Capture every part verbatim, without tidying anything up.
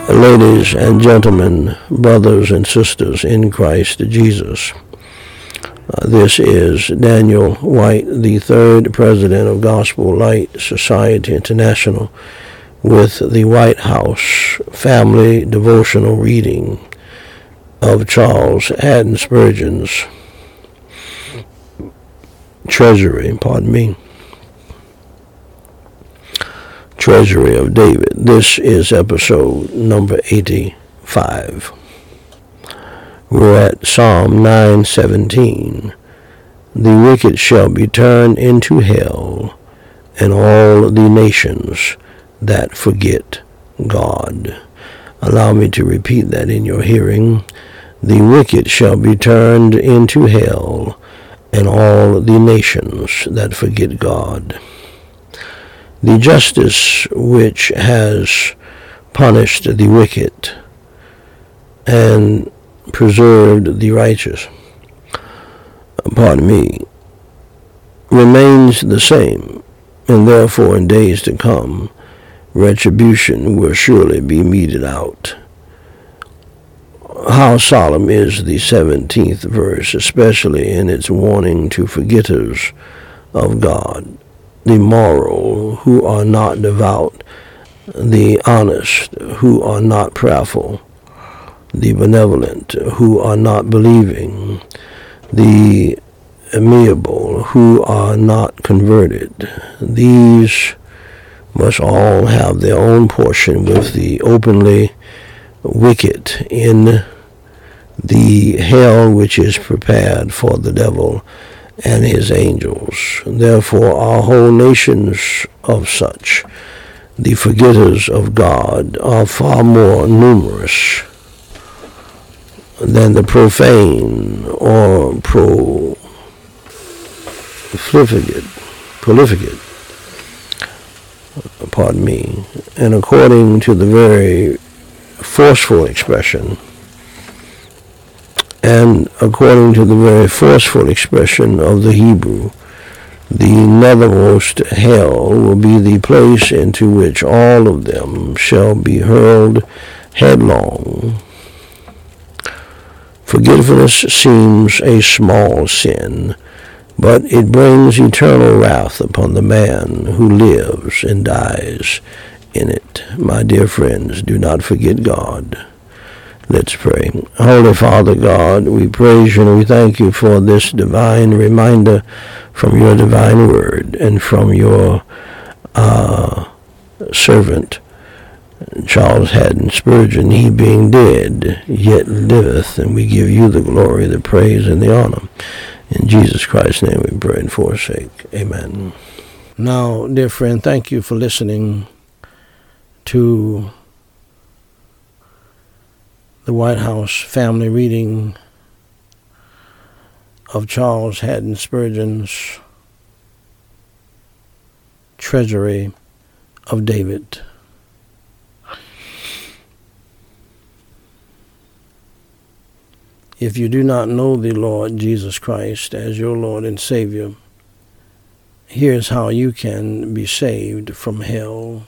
Ladies and gentlemen, brothers and sisters in Christ Jesus, uh, this is Daniel White, the third president of Gospel Light Society International, with the White House Family Devotional Reading of Charles Haddon Spurgeon's Treasury, pardon me, Treasury of David. This is episode number eighty-five. We're at Psalm nine seventeen. The wicked shall be turned into hell, and all the nations that forget God. Allow me to repeat that in your hearing. The wicked shall be turned into hell, and all the nations that forget God. The justice which has punished the wicked and preserved the righteous, pardon me, remains the same, and therefore in days to come, retribution will surely be meted out. How solemn is the seventeenth verse, especially in its warning to forgetters of God, the moral who are not devout, the honest who are not prayerful, the benevolent who are not believing, the amiable who are not converted. These must all have their own portion with the openly wicked in the hell which is prepared for the devil and his angels. Therefore our whole nations of such, the forgetters of God, are far more numerous than the profane or prolificate, prolificate, pardon me, and according to the very forceful expression, and according to the very forceful expression of the Hebrew, the nethermost hell will be the place into which all of them shall be hurled headlong. Forgetfulness seems a small sin, but it brings eternal wrath upon the man who lives and dies in it. My dear friends, do not forget God. Let's pray. Holy Father God, we praise you and we thank you for this divine reminder from your divine word and from your uh, servant, Charles Haddon Spurgeon. He being dead, yet liveth, and we give you the glory, the praise, and the honor. In Jesus Christ's name we pray and forsake. Amen. Now, dear friend, thank you for listening to the White House Family Reading of Charles Haddon Spurgeon's Treasury of David. If you do not know the Lord Jesus Christ as your Lord and Savior, here's how you can be saved from hell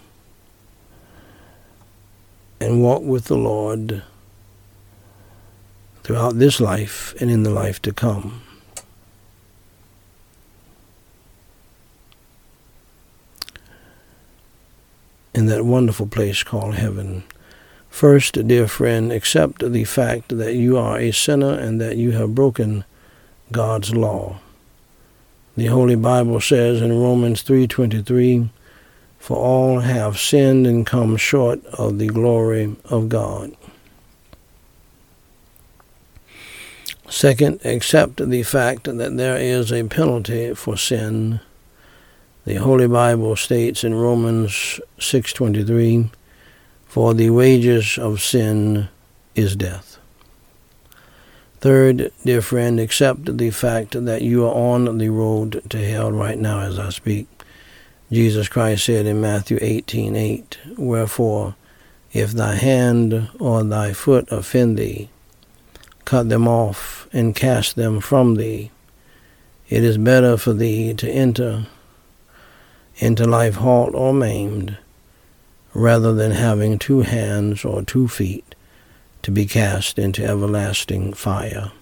and walk with the Lord throughout this life and in the life to come. In that wonderful place called heaven. First, dear friend, accept the fact that you are a sinner and that you have broken God's law. The Holy Bible says in Romans three twenty-three, "For all have sinned and come short of the glory of God." Second, accept the fact that there is a penalty for sin. The Holy Bible states in Romans six twenty-three, "For the wages of sin is death." Third, dear friend, accept the fact that you are on the road to hell right now as I speak. Jesus Christ said in Matthew eighteen eight, "Wherefore, if thy hand or thy foot offend thee, cut them off and cast them from thee. It is better for thee to enter into life halt or maimed rather than having two hands or two feet to be cast into everlasting fire.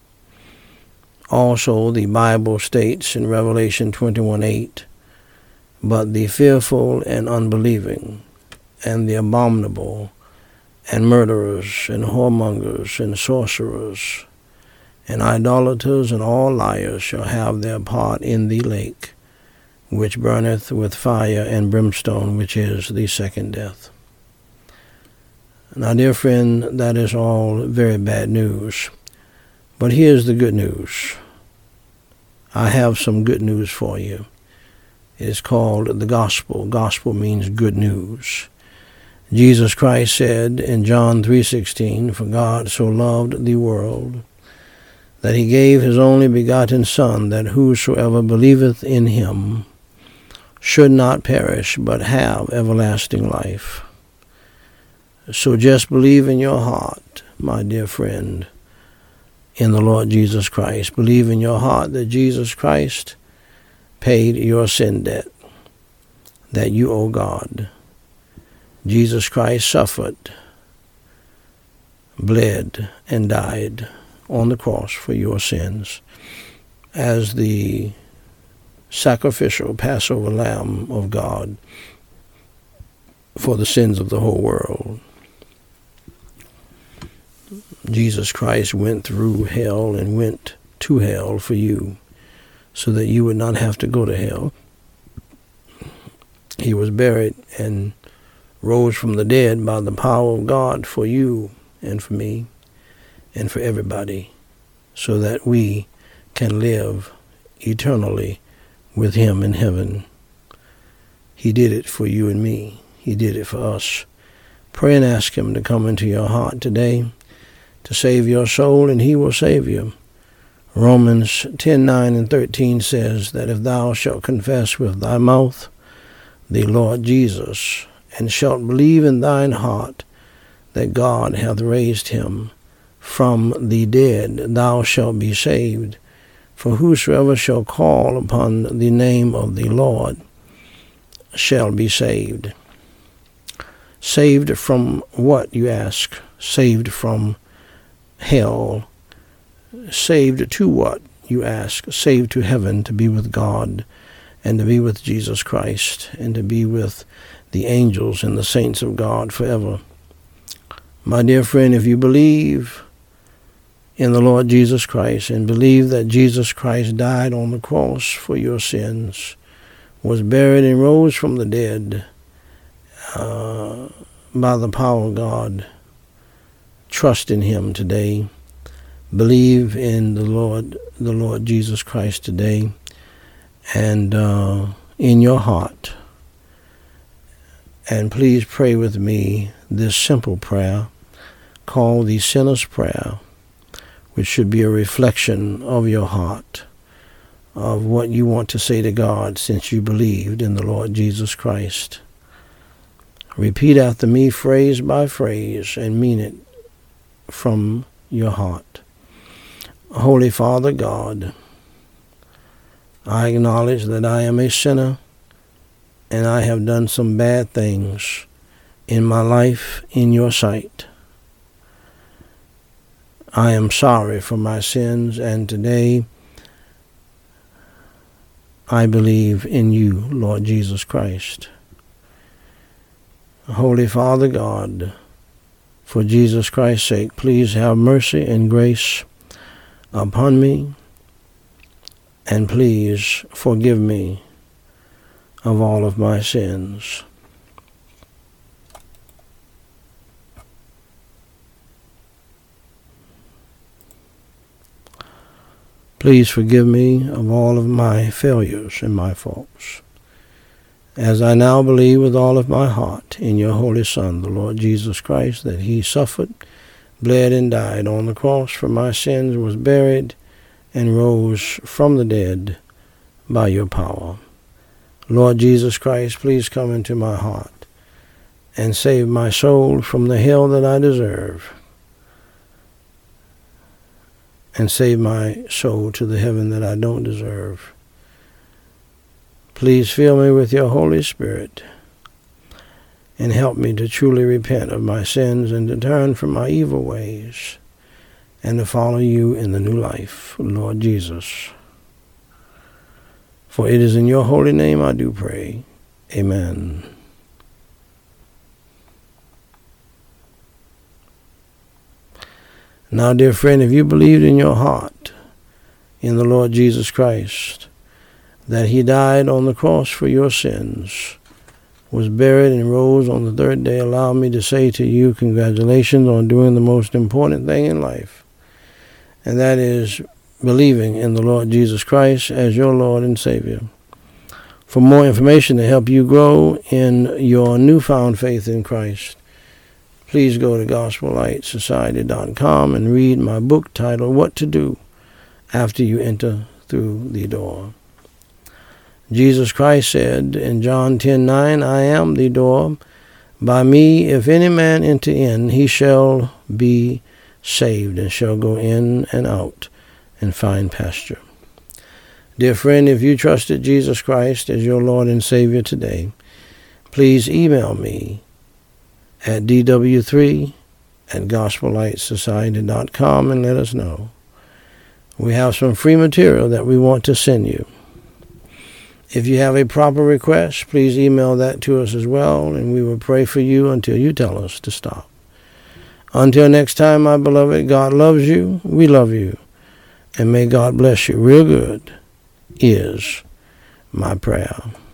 Also, the Bible states in Revelation twenty-one eight, "But the fearful and unbelieving, and the abominable, and murderers, and whoremongers, and sorcerers, and idolaters, and all liars shall have their part in the lake, which burneth with fire and brimstone, which is the second death." Now, dear friend, that is all very bad news. But here's the good news. I have some good news for you. It is called the gospel. Gospel means good news. Jesus Christ said in John three sixteen, "For God so loved the world, that he gave his only begotten Son, that whosoever believeth in him should not perish, but have everlasting life." So just believe in your heart, my dear friend, in the Lord Jesus Christ. Believe in your heart that Jesus Christ paid your sin debt that you owe God. Jesus Christ suffered, bled, and died on the cross for your sins as the sacrificial Passover Lamb of God for the sins of the whole world. Jesus Christ went through hell and went to hell for you so that you would not have to go to hell. He was buried and rose from the dead by the power of God for you and for me and for everybody, so that we can live eternally with him in heaven. He did it for you and me. He did it for us. Pray and ask him to come into your heart today to save your soul, and he will save you. Romans ten nine and thirteen says that if thou shalt confess with thy mouth the Lord Jesus, and shalt believe in thine heart that God hath raised him from the dead, thou shalt be saved. For whosoever shall call upon the name of the Lord shall be saved. Saved from what, you ask? Saved from hell. Saved to what, you ask? Saved to heaven, to be with God, and to be with Jesus Christ, and to be with the angels and the saints of God forever. My dear friend, if you believe in the Lord Jesus Christ and believe that Jesus Christ died on the cross for your sins, was buried and rose from the dead uh, by the power of God, trust in him today. Believe in the Lord, the Lord Jesus Christ today, and uh, in your heart. And please pray with me this simple prayer called the Sinner's Prayer, which should be a reflection of your heart, of what you want to say to God since you believed in the Lord Jesus Christ. Repeat after me phrase by phrase and mean it from your heart. Holy Father God, I acknowledge that I am a sinner and I have done some bad things in my life in your sight. I am sorry for my sins, and today I believe in you, Lord Jesus Christ. Holy Father God, for Jesus Christ's sake, please have mercy and grace upon me, and please forgive me of all of my sins. Please forgive me of all of my failures and my faults, as I now believe with all of my heart in your Holy Son, the Lord Jesus Christ, that he suffered, bled, and died on the cross for my sins, was buried, and rose from the dead by your power. Lord Jesus Christ, please come into my heart and save my soul from the hell that I deserve, and save my soul to the heaven that I don't deserve. Please fill me with your Holy Spirit and help me to truly repent of my sins and to turn from my evil ways and to follow you in the new life, Lord Jesus. For it is in your holy name I do pray. Amen. Now, dear friend, if you believed in your heart in the Lord Jesus Christ, that he died on the cross for your sins, was buried and rose on the third day, allow me to say to you, congratulations on doing the most important thing in life, and that is believing in the Lord Jesus Christ as your Lord and Savior. For more information to help you grow in your newfound faith in Christ, please go to gospel light society dot com and read my book titled, What to Do After You Enter Through the Door. Jesus Christ said in John ten nine, I am the door. By me, if any man enter in, he shall be saved and shall go in and out and find pasture. Dear friend, if you trusted Jesus Christ as your Lord and Savior today, please email me at d w three at gospel light society dot com and let us know. We have some free material that we want to send you. If you have a proper request, please email that to us as well, and we will pray for you until you tell us to stop. Until next time, my beloved, God loves you, we love you, and may God bless you real good is my prayer.